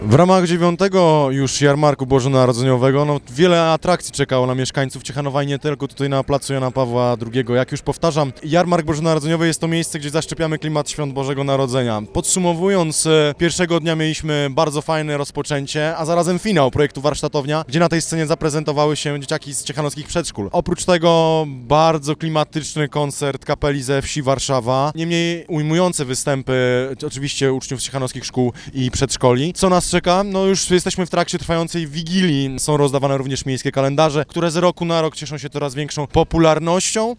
W ramach 9. już jarmarku bożonarodzeniowego wiele atrakcji czekało na mieszkańców Ciechanowa i nie tylko tutaj na placu Jana Pawła II. Jak już powtarzam, jarmark bożonarodzeniowy jest to miejsce, gdzie zaszczepiamy klimat świąt Bożego Narodzenia. Podsumowując, pierwszego dnia mieliśmy bardzo fajne rozpoczęcie, a zarazem finał projektu Warsztatownia, gdzie na tej scenie zaprezentowały się dzieciaki z ciechanowskich przedszkól. Oprócz tego bardzo klimatyczny koncert kapeli ze wsi Warszawa, niemniej ujmujące występy oczywiście uczniów z ciechanowskich szkół i przedszkoli. Co nas czeka? No już jesteśmy w trakcie trwającej Wigilii. Są rozdawane również miejskie kalendarze, które z roku na rok cieszą się coraz większą popularnością.